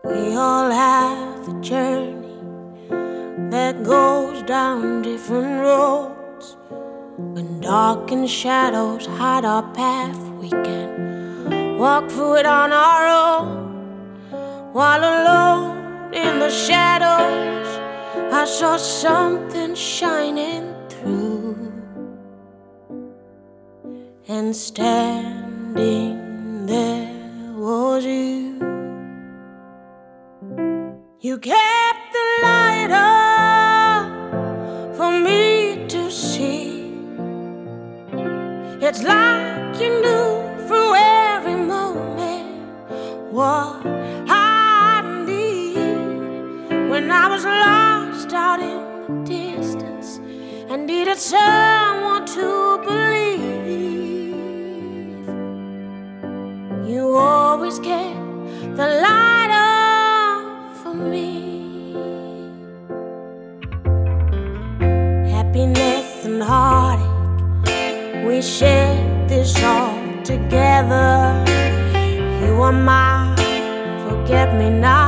We all have a journey that goes down different roads. When dark and shadows hide our path, we can walk through it on our own. While alone in the shadows, I saw something shining through. And standing there was you. You kept the light up for me to see. It's like you knew through every moment what I need. When I was lost out in the distance and needed someone to believe, you always kept the light up for me. Happiness and heartache, we shared this all together. You are my forget-me-not.